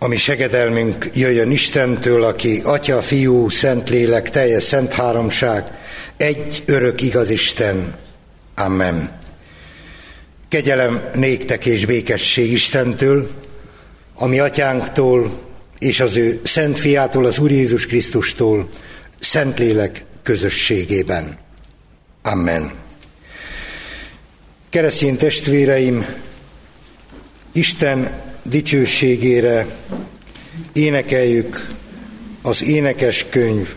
Ami segedelmünk jöjjön Istentől, aki Atya, Fiú, Szentlélek, teljes szent háromság, egy örök igaz Isten. Amen. Kegyelem néktek és békesség Istentől, a mi atyánktól és az ő szent fiától, az Úr Jézus Krisztustól, Szentlélek közösségében. Amen. Keresztény testvéreim, Isten dicsőségére énekeljük az énekeskönyv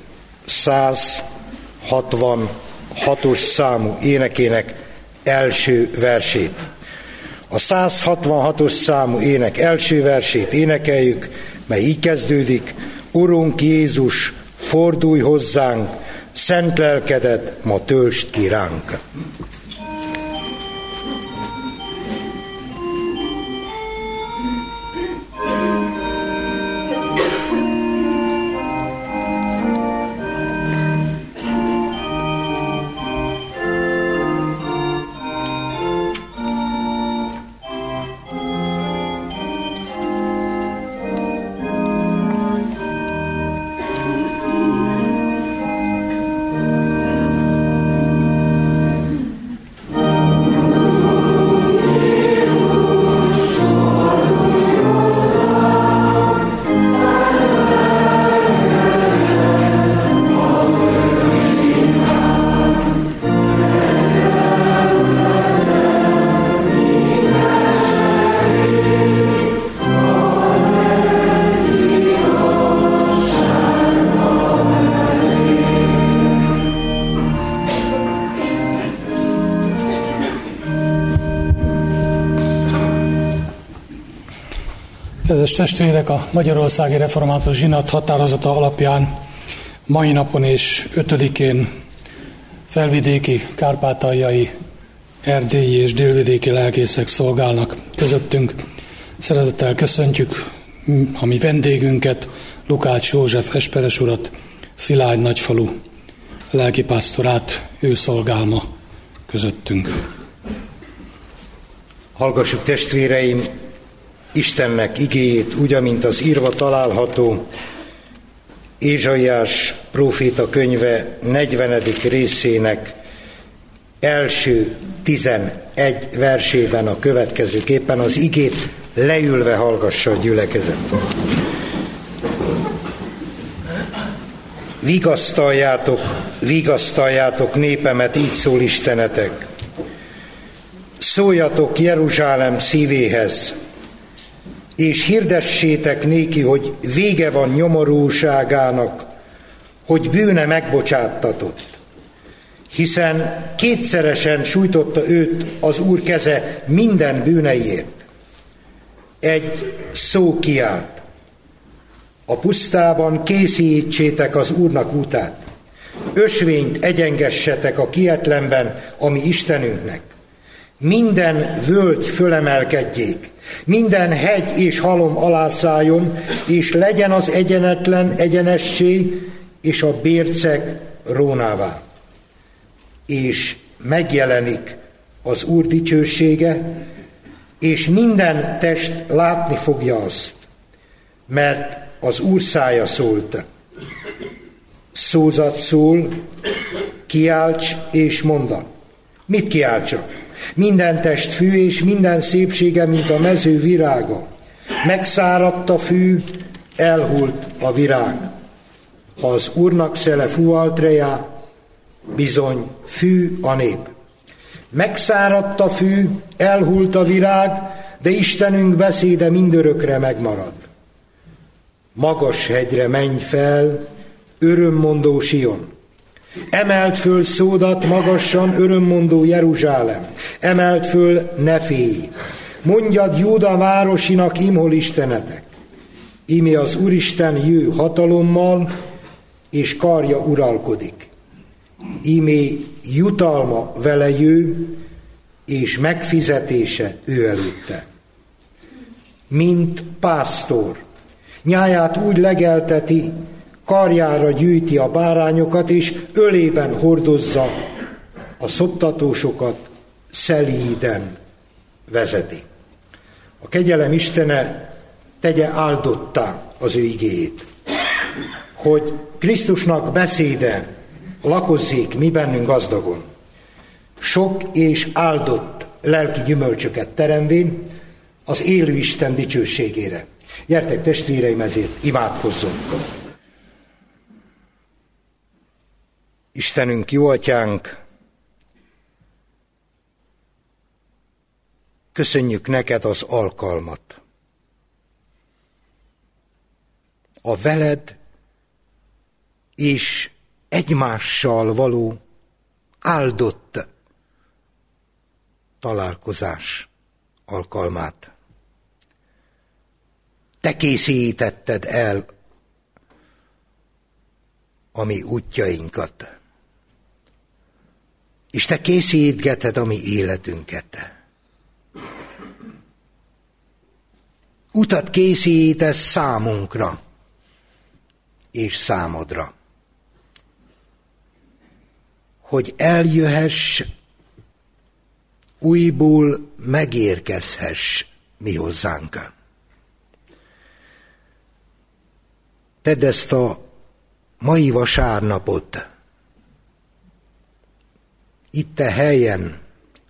166-os számú énekének első versét. A 166-os számú ének első versét énekeljük, mely így kezdődik: Urunk Jézus, fordulj hozzánk, szent lelkedet ma töltsd ki ránk. Kedves testvérek, a Magyarországi Református Zsinat határozata alapján mai napon és 5-én felvidéki, kárpátaljai, erdélyi és délvidéki lelkészek szolgálnak közöttünk. Szeretettel köszöntjük a mi vendégünket, Lukács József Esperes urat, Szilágy nagyfalu lelkipásztorát, ő szolgál ma közöttünk. Hallgassuk, testvéreim, Istennek igéjét, úgy, amint az írva található Ézsaiás próféta könyve 40. részének első 11 versében a következőképpen. Az igét leülve hallgassa a gyülekezet. Vigasztaljátok népemet, így szól Istenetek. Szóljatok Jeruzsálem szívéhez, és hirdessétek néki, hogy vége van nyomorúságának, hogy bűne megbocsáttatott. Hiszen kétszeresen sújtotta őt az Úr keze minden bűneiért. Egy szó kiált: a pusztában készítsétek az Úrnak útát, ösvényt egyengessetek a kietlenben a mi Istenünknek. Minden völgy fölemelkedjék, minden hegy és halom alászálljon, és legyen az egyenetlen egyenessé, és a bércek rónává. És megjelenik az Úr dicsősége, és minden test látni fogja azt, mert az Úr szája szólt. Szózat szól, kiálts és mondd. Mit kiáltsak? Minden test fű, és minden szépsége, mint a mező virága. Megszáradt a fű, elhult a virág. Ha az Úrnak szele fúvalt rejá, bizony fű a nép. Megszáradt a fű, elhult a virág, de Istenünk beszéde mindörökre megmarad. Magas hegyre menj fel, örömmondó Sion. Emelt föl szódat magasan, örömmondó Jeruzsálem. Emelt föl, ne félj. Mondjad Júda városinak, imhol Istenetek. Imi az Úristen jő hatalommal, és karja uralkodik. Imé jutalma vele jő, és megfizetése ő előtte. Mint pásztor, nyáját úgy legelteti, karjára gyűjti a bárányokat, és ölében hordozza a szoptatósokat, szelíden vezeti. A kegyelem Istene tegye áldottá az ő igéjét, hogy Krisztusnak beszéde lakozzék mi bennünk gazdagon, sok és áldott lelki gyümölcsöket teremvén az élő Isten dicsőségére. Gyertek, testvéreim, ezért imádkozzunk! Istenünk, jó atyánk, köszönjük neked az alkalmat. A veled és egymással való áldott találkozás alkalmát. Te készítetted el a mi útjainkat, és te készítgeted a mi életünket. Utat készítesz számunkra és számodra, hogy eljöhess, újból megérkezhess mi hozzánk. Tedd ezt a mai vasárnapot itt a helyen,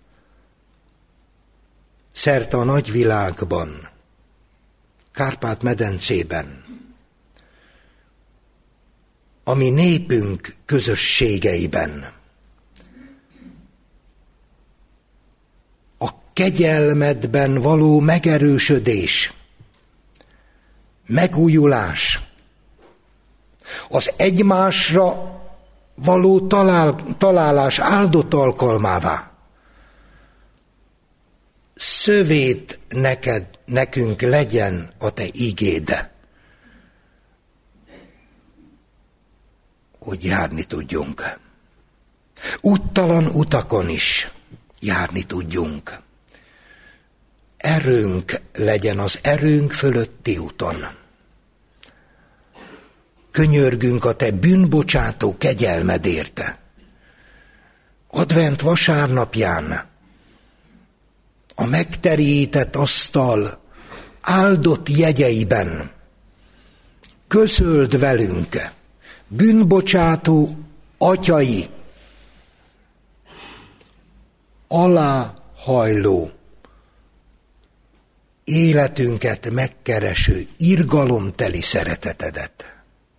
szerte a nagyvilágban, Kárpát-medencében, a mi népünk közösségeiben, a kegyelmedben való megerősödés, megújulás, az egymásra való találás áldott alkalmává. Szövét nekünk legyen a te igéd, hogy járni tudjunk. Úttalan utakon is járni tudjunk. Erőnk legyen az erőnk fölötti úton. Könyörgünk a te bűnbocsátó kegyelmedért. Advent vasárnapján a megterített asztal áldott jegyeiben közöld velünk bűnbocsátó atyai aláhajló, életünket megkereső irgalomteli szeretetedet,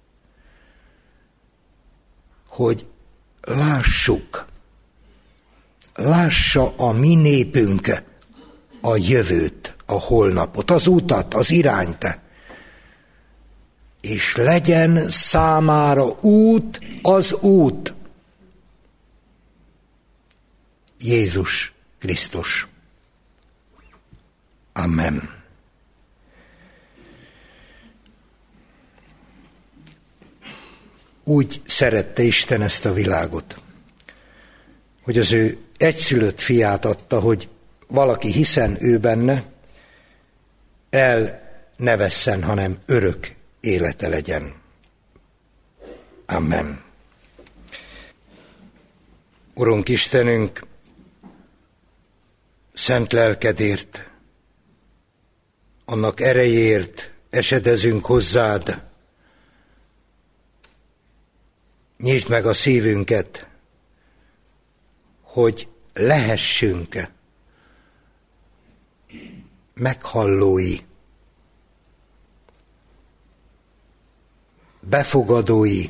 hogy lássa a mi népünk a jövőt, a holnapot, az utat, az irányt, és legyen számára út az út. Jézus Krisztus. Amen. Úgy szerette Isten ezt a világot, hogy az ő egyszülött fiát adta, hogy valaki hiszen ő benne, el ne vesszen, hanem örök élete legyen. Amen. Urunk Istenünk, szent lelkedért, annak erejéért esedezünk hozzád. Nyisd meg a szívünket, hogy lehessünk meghallói, befogadói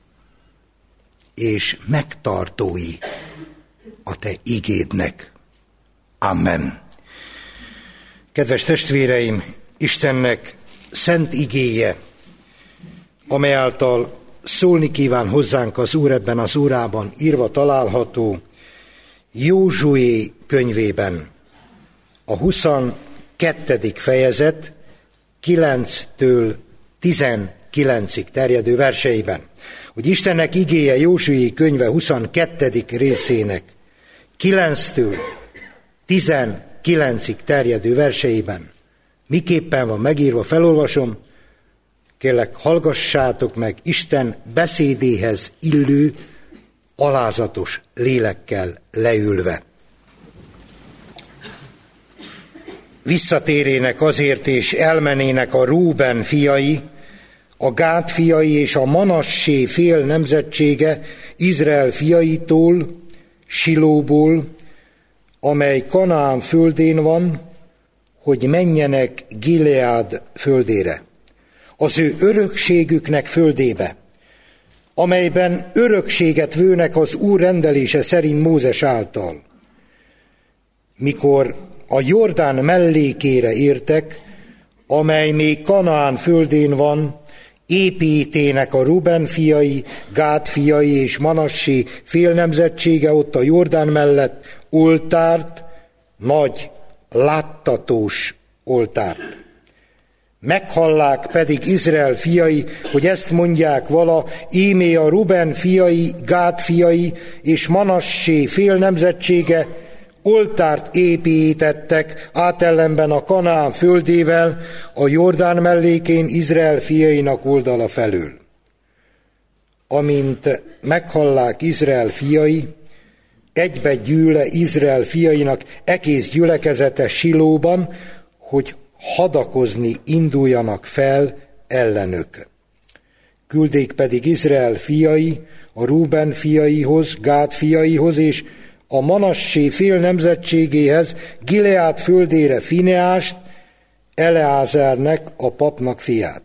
és megtartói a te igédnek. Amen. Kedves testvéreim, Istennek szent igéje, amely által szólni kíván hozzánk az Úr ebben az órában, írva található Józsué könyvében, a 22. fejezet 9-től 19-ig terjedő verseiben. Hogy Istennek igéje Józsué könyve 22. részének 9-től 19-ig terjedő verseiben miképpen van megírva, felolvasom, kérlek, hallgassátok meg Isten beszédéhez illő, alázatos lélekkel leülve. visszatérének azért, és elmenének a Rúben fiai, a Gád fiai és a Manassé fél nemzetsége Izrael fiaitól, Silóból, amely Kanaán földén van, hogy menjenek Gileád földére, az ő örökségüknek földébe, amelyben örökséget vőnek az Úr rendelése szerint Mózes által. Mikor a Jordán mellékére értek, amely még Kanaán földén van, építének a Ruben fiai, Gád fiai és Manassé félnemzetsége ott a Jordán mellett oltárt, nagy, láttatós oltárt. Meghallák pedig Izrael fiai, hogy ezt mondják vala, ímé a Ruben fiai, Gád fiai és Manassé félnemzetsége oltárt építettek átellenben a Kanaán földével, a Jordán mellékén Izrael fiainak oldala felől. Amint meghallák Izrael fiai, egybe gyűle Izrael fiainak egész gyülekezete Silóban, hogy hadakozni induljanak fel ellenük. Küldék pedig Izrael fiai a Rúben fiaihoz, Gád fiaihoz és a Manassé fél nemzetségéhez Gileád földére Fineást, Eleázárnek, a papnak fiát.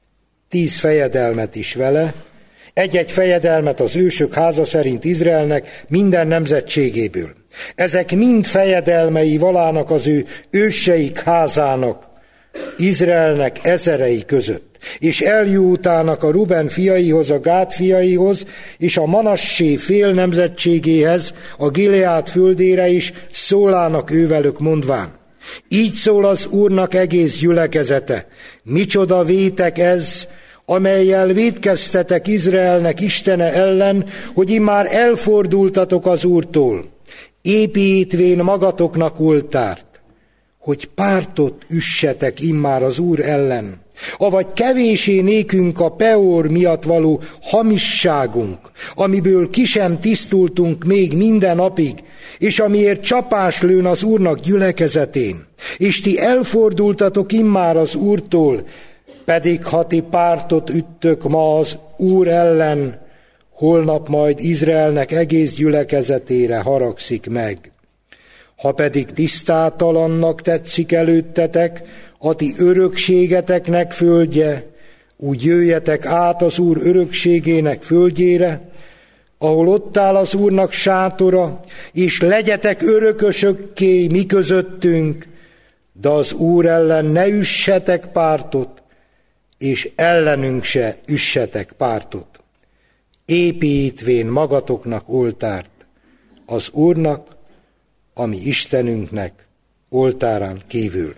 10 fejedelmet is vele, egy-egy fejedelmet az ősök háza szerint Izraelnek minden nemzetségéből. Ezek mind fejedelmei valának az ő őseik házának, Izraelnek ezerei között. És eljutálnak a Ruben fiaihoz, a Gád fiaihoz, és a Manassé fél nemzetségéhez, a Gileád földére is szólának ővelük mondván. Így szól az Úrnak egész gyülekezete. Micsoda vétek ez, amellyel vétkeztetek Izraelnek Istene ellen, hogy immár elfordultatok az Úrtól, építvén magatoknak oltárt, hogy pártot üssetek immár az Úr ellen, avagy kevésé nékünk a Peor miatt való hamisságunk, amiből ki sem tisztultunk még minden napig, és amiért csapás lőn az Úrnak gyülekezetén, és ti elfordultatok immár az Úrtól, pedig ha ti pártot üttök ma az Úr ellen, holnap majd Izraelnek egész gyülekezetére haragszik meg. Ha pedig tisztátalannak tetszik előttetek a ti örökségeteknek földje, úgy jöjjetek át az Úr örökségének földjére, ahol ott áll az Úrnak sátora, és legyetek örökösökké mi közöttünk, de az Úr ellen ne üssetek pártot, és ellenünk se üssetek pártot, építvén magatoknak oltárt az Úrnak, ami Istenünknek oltárán kívül.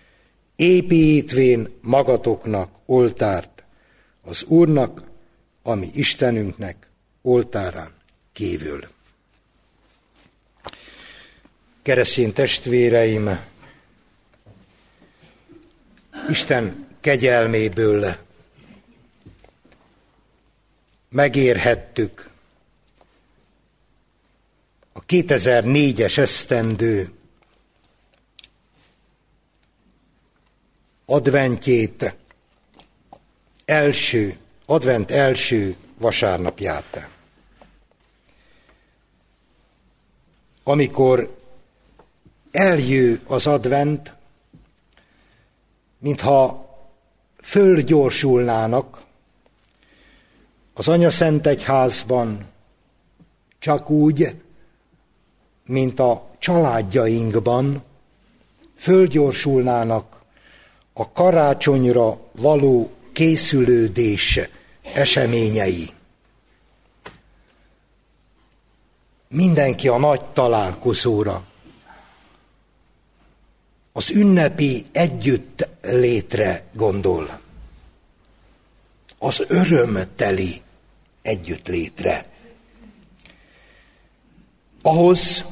Építvén magatoknak oltárt az Úrnak, ami Istenünknek oltárán kívül. Keresztény testvéreim, Isten kegyelméből megérhettük a 2004-es esztendő adventjét, advent első vasárnapját. Amikor eljő az advent, mintha fölgyorsulnának az Anyaszentegyházban, csak úgy, mint a családjainkban fölgyorsulnának a karácsonyra való készülődés eseményei. Mindenki a nagy találkozóra, az ünnepi együttlétre gondol, az örömteli együttlétre. Ahhoz,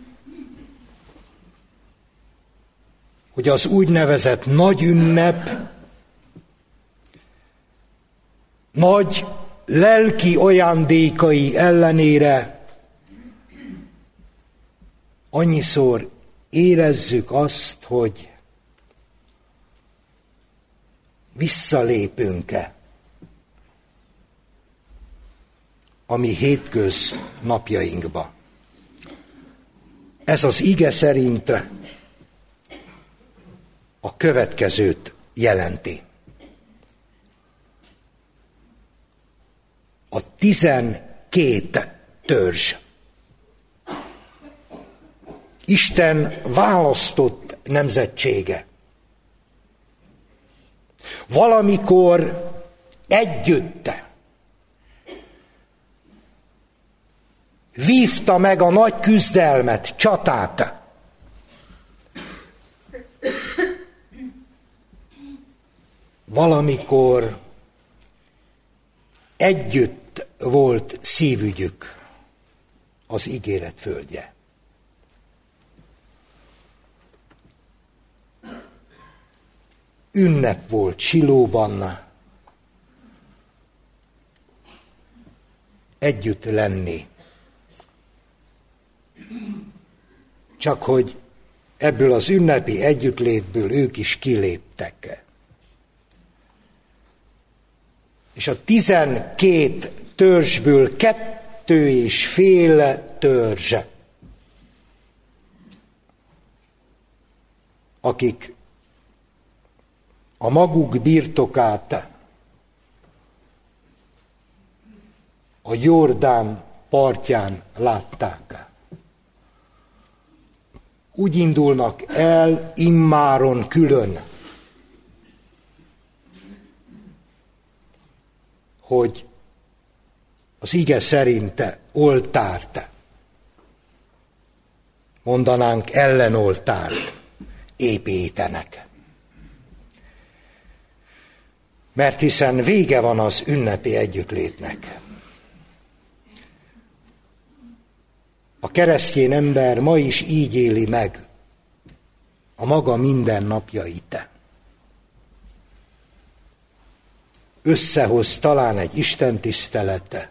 hogy az úgynevezett nagy ünnep, nagy lelki ajándékai ellenére annyiszor érezzük azt, hogy visszalépünk-e a mi hétköz napjainkba. Ez az ige szerint a következőt jelenti. A 12 törzs. Isten választott nemzetsége. Valamikor együtt vívta meg a nagy küzdelmet, csatát. Valamikor együtt volt szívügyük, az ígéret földje. Ünnep volt Silóban együtt lenni. Csak hogy ebből az ünnepi együttlétből ők is kiléptek. És a 12 törzsből 2,5 törzs, akik a maguk birtokát a Jordán partján látták. Úgy indulnak el immáron külön, hogy az ige szerinte oltárt, mondanánk ellenoltárt építenek. Mert hiszen vége van az ünnepi együttlétnek. A keresztény ember ma is így éli meg a maga mindennapjait. Összehoz talán egy istentisztelete,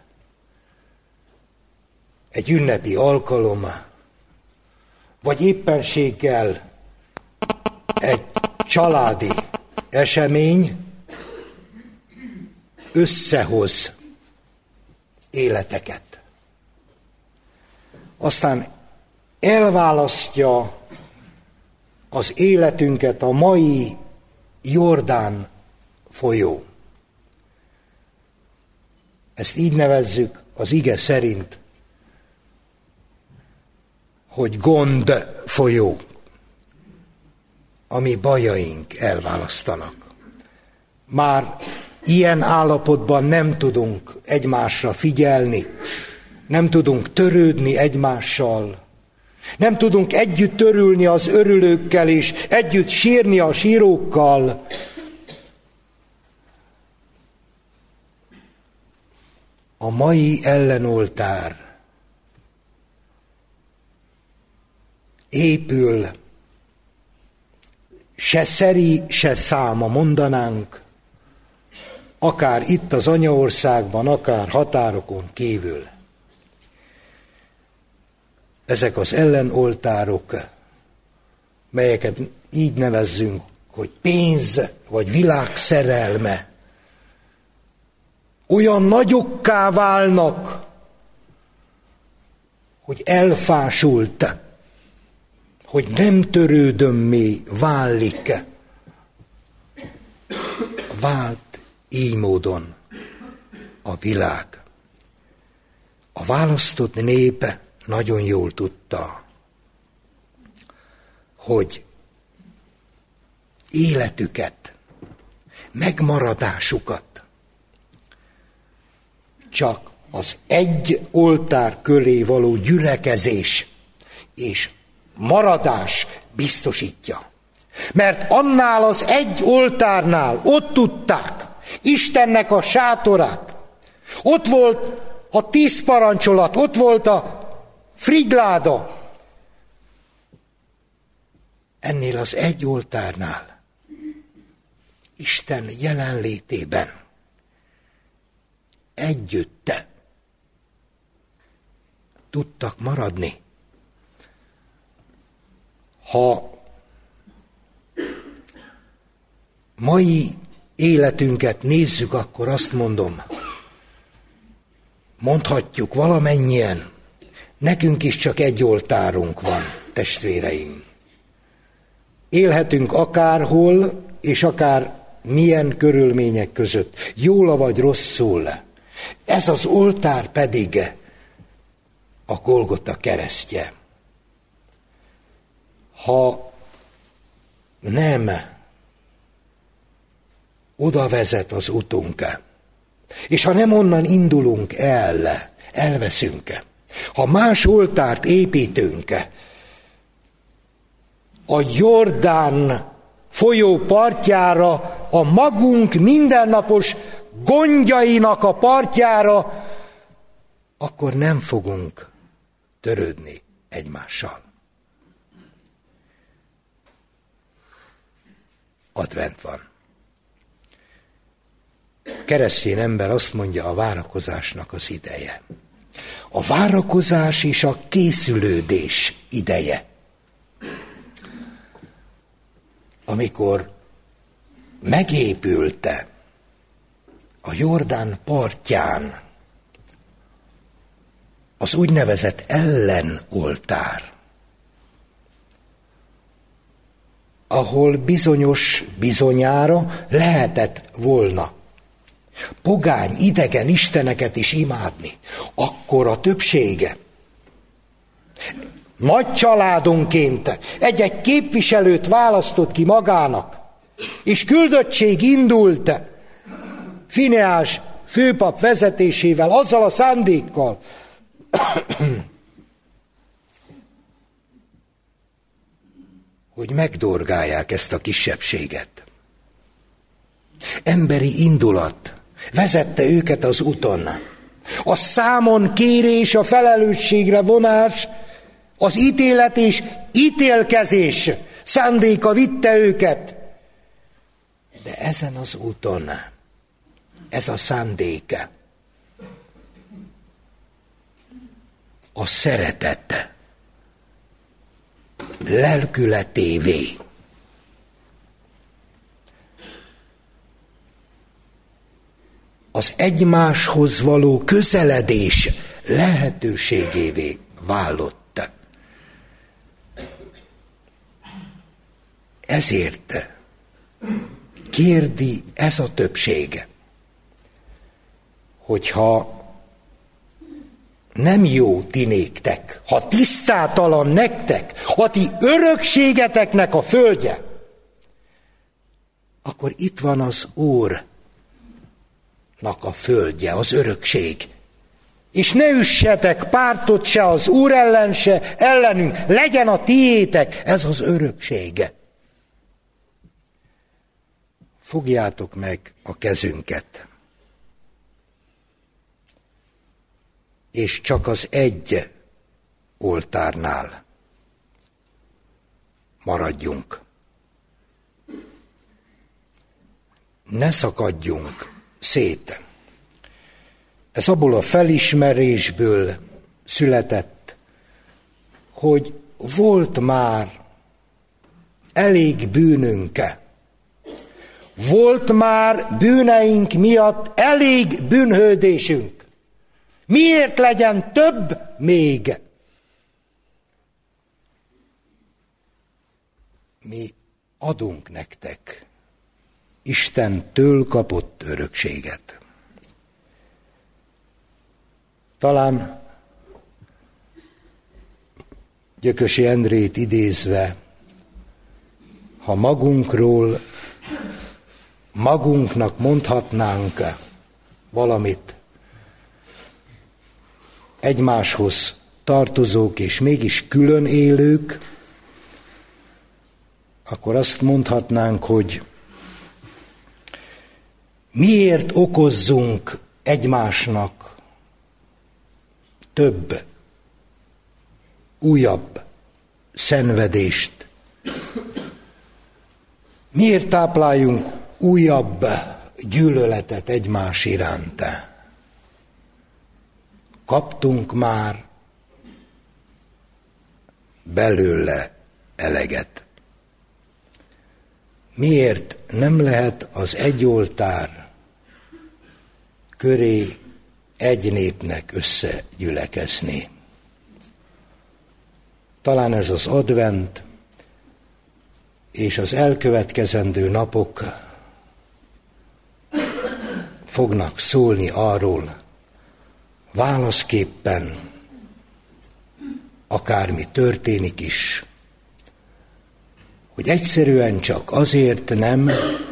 egy ünnepi alkalom, vagy éppenséggel egy családi esemény, összehoz életeket. Aztán elválasztja az életünket a mai Jordán folyó. Ezt így nevezzük az ige szerint, hogy gond folyó, ami bajaink elválasztanak. Már ilyen állapotban nem tudunk egymásra figyelni, nem tudunk törődni egymással, nem tudunk együtt örülni az örülőkkel és együtt sírni a sírókkal. A mai ellenoltár épül, se szeri, se száma, mondanánk, akár itt az anyaországban, akár határokon kívül. Ezek az ellenoltárok, melyeket így nevezzünk, hogy pénz vagy világ szerelme, olyan nagyokká válnak, hogy elfásult, hogy nem törődömmé válik. Vált így módon a világ. A választott nép nagyon jól tudta, hogy életüket, megmaradásukat csak az egy oltár köré való gyülekezés és maradás biztosítja. Mert annál az egy oltárnál ott tudták Istennek a sátorát, ott volt a 10 parancsolat, ott volt a frigyláda. Ennél az egy oltárnál Isten jelenlétében együtt tudtak maradni. Ha mai életünket nézzük, akkor azt mondom, mondhatjuk valamennyien, nekünk is csak egy oltárunk van, testvéreim. Élhetünk akárhol, és akár milyen körülmények között, jól vagy rosszul. Ez az oltár pedig a Golgota keresztje. Ha nem oda vezet az utunk, és ha nem onnan indulunk el, elveszünk, ha más oltárt építünk, a Jordán folyó partjára, a magunk mindennapos gondjainak a partjára, akkor nem fogunk törődni egymással. Advent van. A keresztény ember azt mondja, a várakozásnak az ideje. A várakozás és a készülődés ideje. Amikor megépülte a Jordán partján az úgynevezett ellenoltár, ahol bizonyára lehetett volna pogány, idegen isteneket is imádni, akkor a többsége nagy családonként egy-egy képviselőt választott ki magának, és küldöttség indult Fineás főpap vezetésével, azzal a szándékkal, hogy megdorgálják ezt a kisebbséget. Emberi indulat vezette őket az úton. A számon kérés, a felelősségre vonás, az ítélet és ítélkezés szándéka vitte őket. De ezen az úton ez a szándék, a szeretet lelkületévé. Az egymáshoz való közeledés lehetőségévé válott. Ezért kérdi ez a többség, hogyha nem jó ti néktek, ha tisztátalan nektek, ha ti örökségeteknek a földje, akkor itt van az Úrnak a földje, az örökség. És ne üssetek pártot se az Úr ellen, se ellenünk, legyen a tiétek, ez az öröksége. Fogjátok meg a kezünket, és csak az egy oltárnál maradjunk. Ne szakadjunk szét. Ez abból a felismerésből született, hogy volt már elég bűnünk. Volt már bűneink miatt elég bűnhődésünk. Miért legyen több még? Mi adunk nektek Istentől kapott örökséget. Talán Gyökösi Endrét idézve, ha magunknak mondhatnánk valamit, egymáshoz tartozók és mégis külön élők, akkor azt mondhatnánk, hogy miért okozzunk egymásnak több, újabb szenvedést? Miért tápláljunk újabb gyűlöletet egymás iránt? Kaptunk már belőle eleget. miért nem lehet az egy oltár köré egy népnek összegyülekezni? Talán ez az advent és az elkövetkezendő napok fognak szólni arról, válaszképpen, akármi történik is, hogy egyszerűen csak azért nem,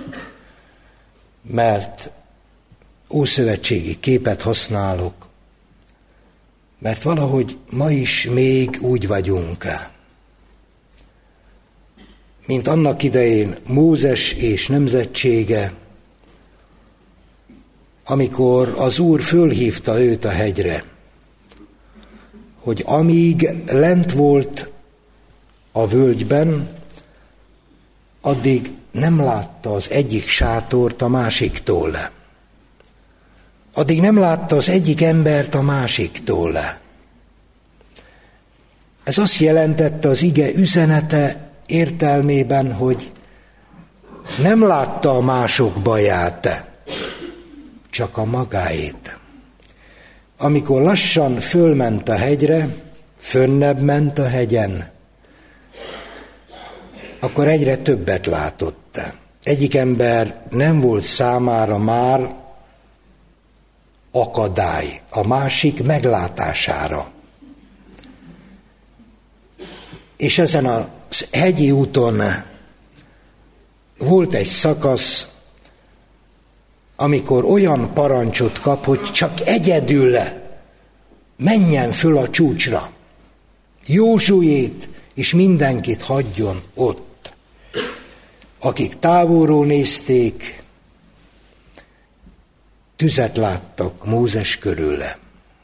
mert ószövetségi képet használok, mert valahogy ma is még úgy vagyunk, mint annak idején Mózes és nemzetsége, amikor az Úr fölhívta őt a hegyre, hogy amíg lent volt a völgyben, addig nem látta az egyik sátort a másiktól. Addig nem látta az egyik embert a másiktól. Ez azt jelentette az ige üzenete értelmében, hogy nem látta a mások baját, csak a magáét. Amikor lassan fölment a hegyre, fönnebb ment a hegyen, akkor egyre többet látott. Egyik ember nem volt számára már akadály a másik meglátására. És ezen a hegyi úton volt egy szakasz, amikor olyan parancsot kap, hogy csak egyedül menjen föl a csúcsra. Józsuét és mindenkit hagyjon ott. Akik távolról nézték, tüzet láttak Mózes körüle.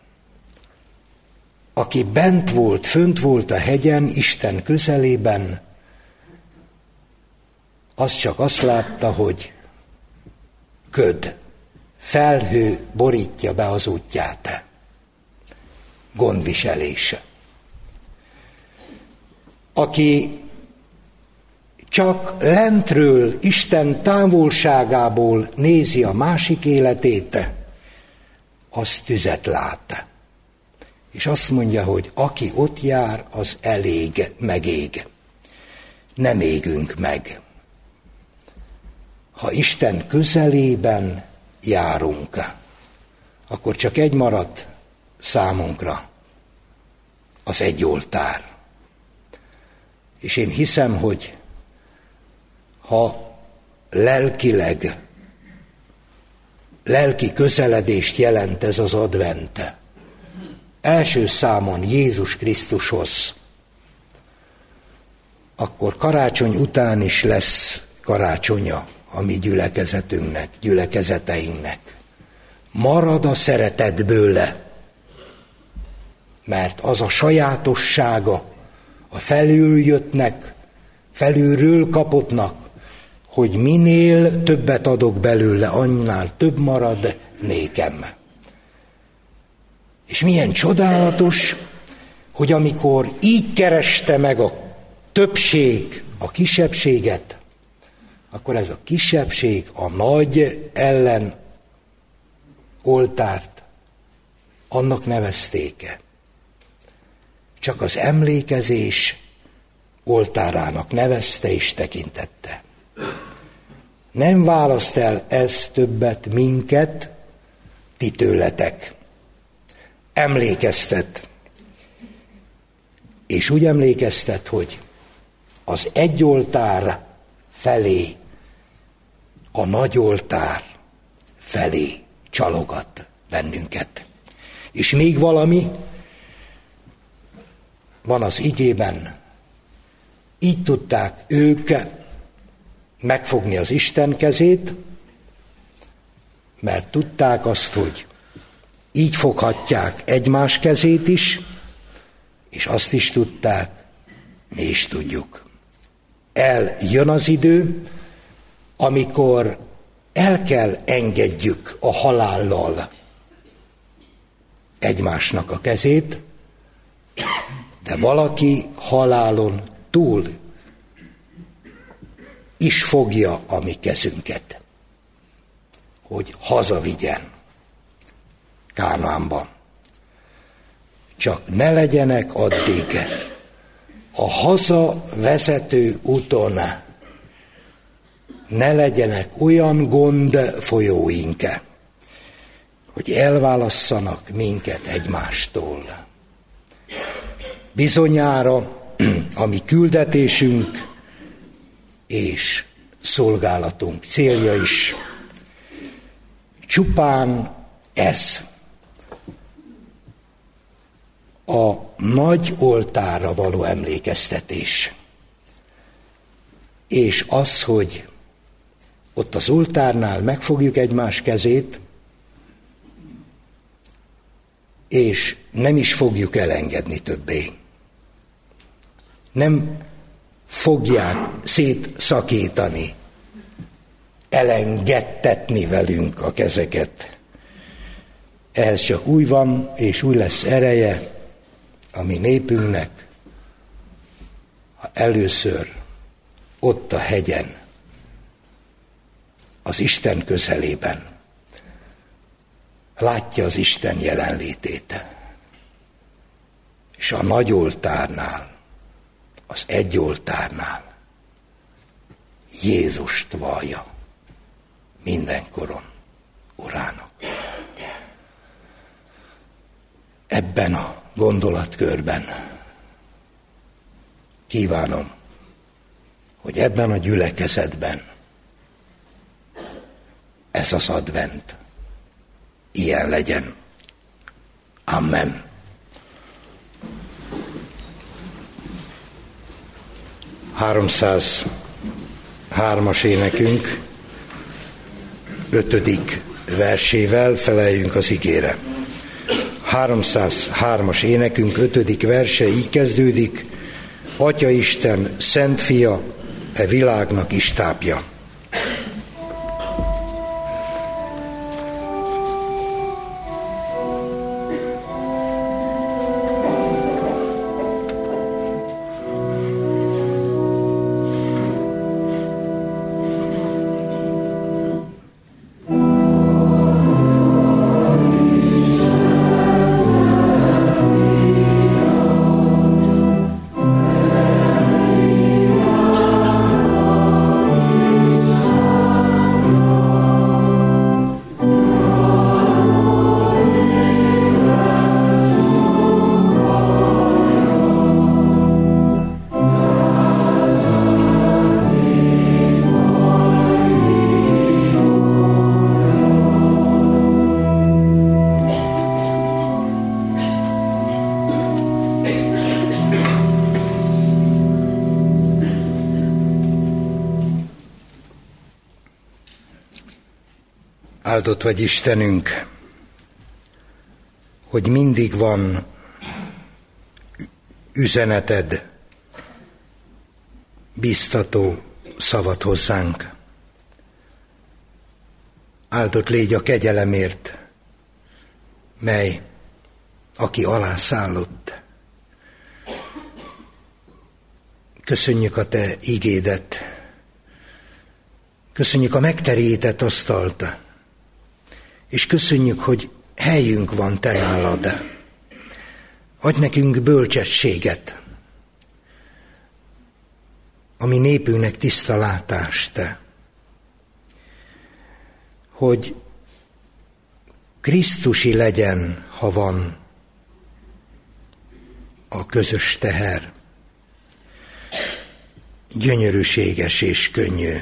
Aki bent volt, fönt volt a hegyen, Isten közelében, az csak azt látta, hogy köd, felhő borítja be az útját. Gondviselése. Aki csak lentről, Isten távolságából nézi a másik életét, az tüzet lát. És azt mondja, hogy aki ott jár, az elég, megég. Nem égünk meg. Ha Isten közelében járunk, akkor csak egy maradt számunkra, az egy oltár. És én hiszem, hogy ha lelki közeledést jelent ez az advent, első számon Jézus Krisztushoz, akkor karácsony után is lesz karácsonya a mi gyülekezetünknek, gyülekezeteinknek. Marad a szeretetből, mert az a sajátossága a felüljöttnek, felülről kapottnak, hogy minél többet adok belőle, annál több marad nékem. És milyen csodálatos, hogy amikor így kereste meg a többség a kisebbséget, akkor ez a kisebbség a nagy ellen oltárt annak nevezték. Csak az emlékezés oltárának nevezte és tekintette. Nem választ el ez többet minket, ti tőletek. Emlékeztet. És úgy emlékeztet, hogy az egy oltár felé, a nagy oltár felé csalogat bennünket. És még valami van az igében, így tudták ők megfogni az Isten kezét, mert tudták azt, hogy így foghatják egymás kezét is, és azt is tudták, mi is tudjuk. Eljön az idő, amikor el kell engedjük a halállal egymásnak a kezét, de valaki halálon túl is fogja a mi kezünket, hogy hazavigyen Kánaánba. Csak ne legyenek addig a hazavezető úton, ne legyenek olyan gondfolyóink, hogy elválasszanak minket egymástól. Bizonyára a mi küldetésünk és szolgálatunk célja is csupán ez, a nagy oltárra való emlékeztetés. És az, hogy ott az oltárnál megfogjuk egymás kezét, és nem is fogjuk elengedni többé. Nem fogják szétszakítani, elengedtetni velünk a kezeket. Ehhez csak úgy van, és úgy lesz ereje a mi népünknek, ha először ott a hegyen, az Isten közelében látja az Isten jelenlétét, és a nagy oltárnál, az egy oltárnál Jézust vallja mindenkoron Urának. Ebben a gondolatkörben kívánom, hogy ebben a gyülekezetben ez az advent ilyen legyen. Amen. Hármas énekünk 5. versével feleljünk az igére. 303-as énekünk 5. verse így kezdődik: Atya Isten, Szent Fia, e világnak istápja. Áldott vagy Istenünk, hogy mindig van üzeneted, biztató szavad hozzánk. Áldott légy a kegyelemért, mely, aki alászállott. Köszönjük a te igédet, köszönjük a megterített asztalt, és köszönjük, hogy helyünk van te nálad. Adj nekünk bölcsességet, a mi népünknek tiszta látást, hogy krisztusi legyen, ha van a közös teher, gyönyörűséges és könnyű.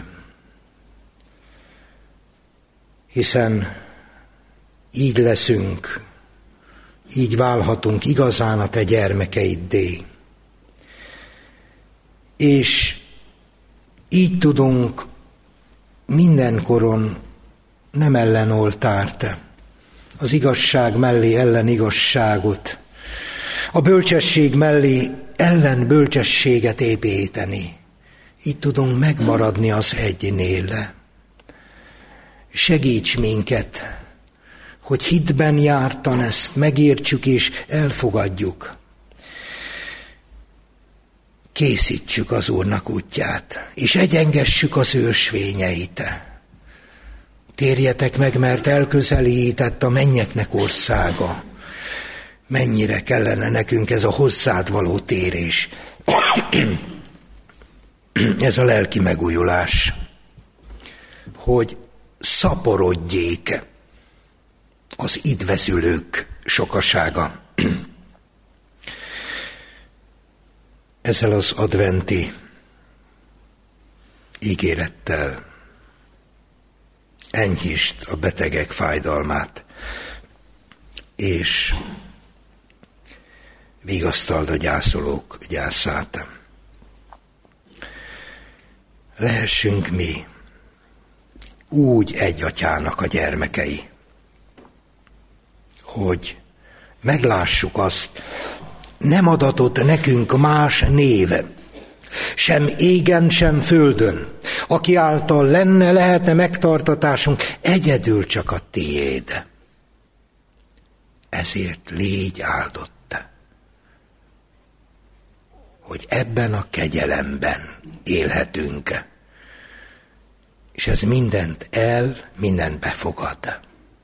Hiszen így leszünk, így válhatunk igazán a te gyermekeiddé. És így tudunk mindenkoron nem ellenoltárt, az igazság mellé ellen igazságot, a bölcsesség mellé ellen bölcsességet építeni. Így tudunk megmaradni az egynél. Segíts minket, hogy hitben jártan ezt megértsük és elfogadjuk. készítsük az Úrnak útját, és egyengessük az ő ösvényeit. Térjetek meg, mert elközelített a mennyeknek országa. Mennyire kellene nekünk ez a hozzád való térés. Ez a lelki megújulás, hogy szaporodjék az idvezülők sokasága. Ezzel az adventi ígérettel enyhítsd a betegek fájdalmát, és vigasztald a gyászolók gyászát. Lehessünk mi úgy egy atyának a gyermekei, hogy meglássuk azt, nem adatott nekünk más néve, sem égen, sem földön, aki által lehetne megtartatásunk, egyedül csak a tiéd. Ezért légy áldott, hogy ebben a kegyelemben élhetünk, és ez mindent mindent befogad,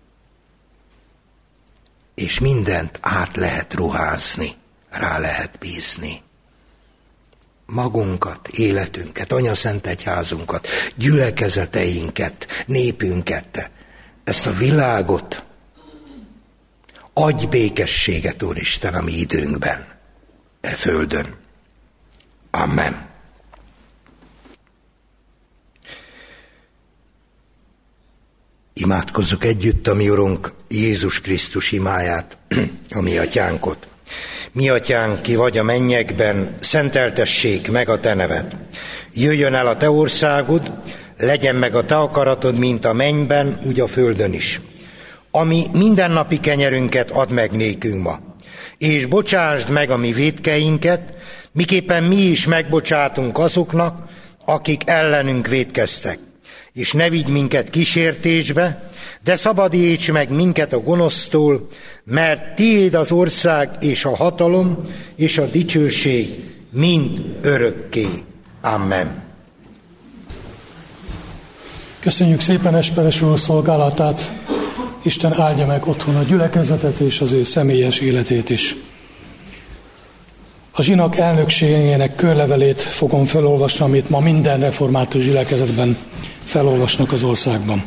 és mindent át lehet ruházni, rá lehet bízni. Magunkat, életünket, anyaszentegyházunkat, gyülekezeteinket, népünket, ezt a világot, adj békességet, Úristen, a mi időnkben, e földön. Amen. Imádkozzuk együtt a mi Urunk Jézus Krisztus imáját, a mi atyánkot. Mi atyánk, ki vagy a mennyekben, szenteltessék meg a te neved. Jöjjön el a te országod, legyen meg a te akaratod, mint a mennyben, úgy a földön is. Ami mindennapi kenyerünket add meg nékünk ma, és bocsásd meg a mi vétkeinket, miképpen mi is megbocsátunk azoknak, akik ellenünk vétkeztek. És ne vigy minket kísértésbe, de szabadíts meg minket a gonosztól, mert tiéd az ország és a hatalom és a dicsőség mind örökké. Amen. Köszönjük szépen Esperes úr szolgálatát. Isten áldja meg otthon a gyülekezetet és az ő személyes életét is. A zsinag elnökségének körlevelét fogom felolvasni, amit ma minden református gyülekezetben felolvasnak az országban.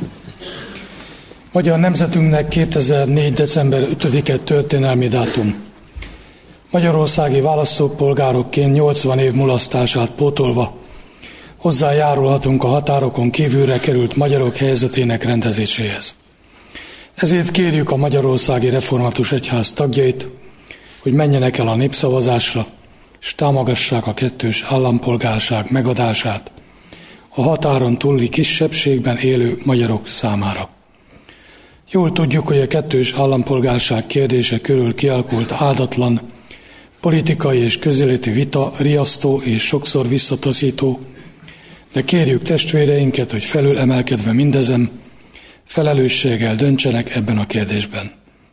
Magyar nemzetünknek 2004. december 5-e történelmi dátum. Magyarországi választópolgárokként 80 év mulasztását pótolva hozzájárulhatunk a határokon kívülre került magyarok helyzetének rendezéséhez. Ezért kérjük a Magyarországi Református Egyház tagjait, hogy menjenek el a népszavazásra, és támogassák a kettős állampolgárság megadását a határon túli kisebbségben élő magyarok számára. Jól tudjuk, hogy a kettős állampolgárság kérdése körül kialakult áldatlan politikai és közéleti vita riasztó és sokszor visszataszító, de kérjük testvéreinket, hogy felülemelkedve mindezen felelősséggel döntsenek ebben a kérdésben.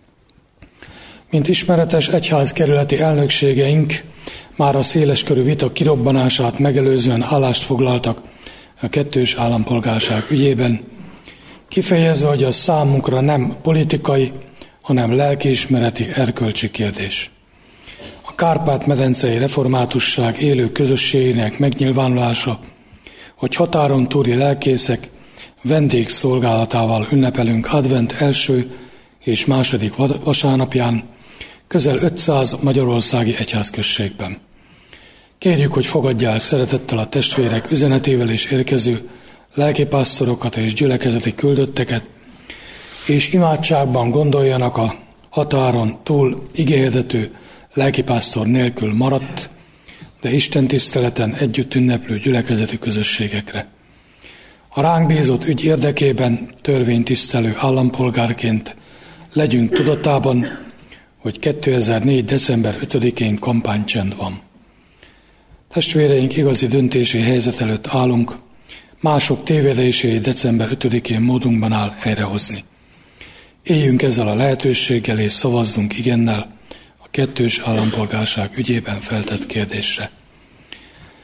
Mint ismeretes, egyházkerületi elnökségeink már a széleskörű vita kirobbanását megelőzően állást foglaltak a kettős állampolgárság ügyében, kifejezve, hogy a számunkra nem politikai, hanem lelkiismereti erkölcsi kérdés. A Kárpát-medencei reformátusság élő közösségének megnyilvánulása, hogy határon túli lelkészek vendégszolgálatával ünnepelünk advent első és második vasárnapján közel 500 magyarországi egyházközségben. Kérjük, hogy fogadja el szeretettel a testvérek üzenetével is érkező lelkipásztorokat és gyülekezeti küldötteket, és imádságban gondoljanak a határon túl igéhirdető lelkipásztor nélkül maradt, de Isten tiszteleten együtt ünneplő gyülekezeti közösségekre. A ránk bízott ügy érdekében törvénytisztelő állampolgárként legyünk tudatában, hogy 2004. december 5-én kampánycsend van. Testvéreink igazi döntési helyzet előtt állunk, mások tévedését december 5-én módunkban áll helyrehozni. Éljünk ezzel a lehetőséggel és szavazzunk igennel a kettős állampolgárság ügyében feltett kérdésre.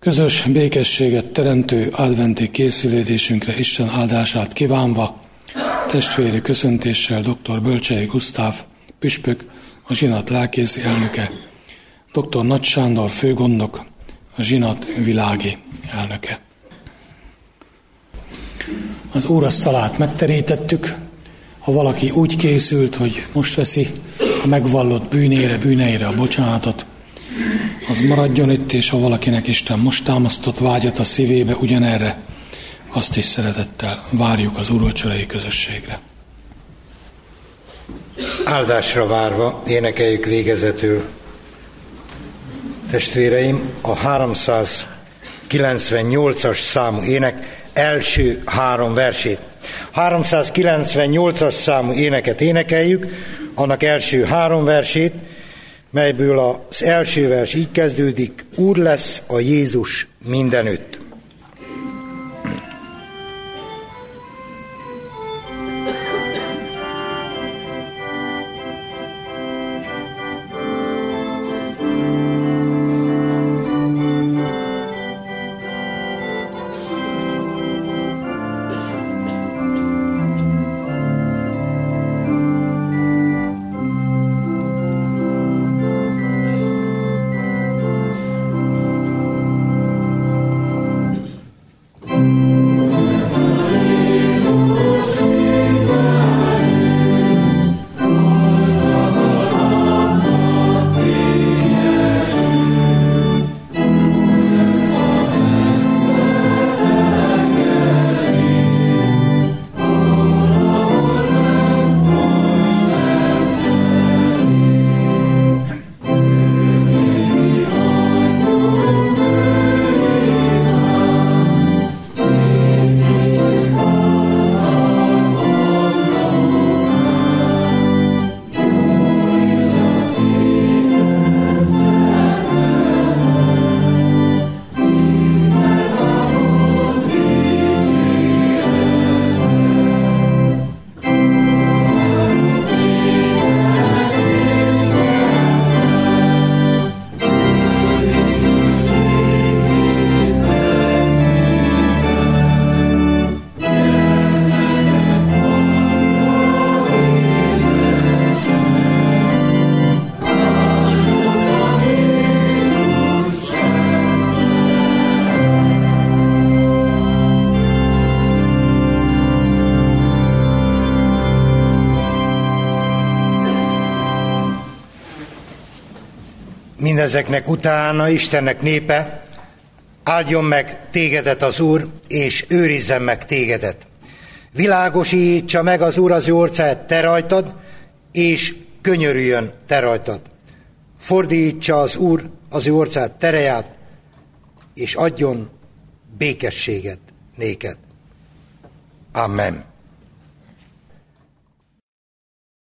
Közös békességet teremtő adventi készülődésünkre Isten áldását kívánva, testvéri köszöntéssel dr. Bölcsei Gusztáv püspök, a zsinat lelkészi elnöke, dr. Nagy Sándor főgondnok, a zsinat világi elnöke. Az úrasztalát megterítettük. Ha valaki úgy készült, hogy most veszi a megvallott bűneire a bocsánatot, az maradjon itt, és ha valakinek Isten most támasztott vágyat a szívébe ugyanerre, azt is szeretettel várjuk az úrvacsorai közösségre. Áldásra várva énekeljük végezetül, testvéreim, a 398-as számú ének első 3 versét. 398-as számú éneket énekeljük, annak első 3 versét, melyből az első vers így kezdődik: Úr lesz a Jézus mindenütt. Mindezeknek utána Istennek népe, áldjon meg tégedet az Úr, és őrizzen meg tégedet. Világosítsa meg az Úr az ő orcáját te rajtad, és könyörüljön te rajtad. Fordítsa az Úr az ő orcáját tereját, és adjon békességet néked. Amen.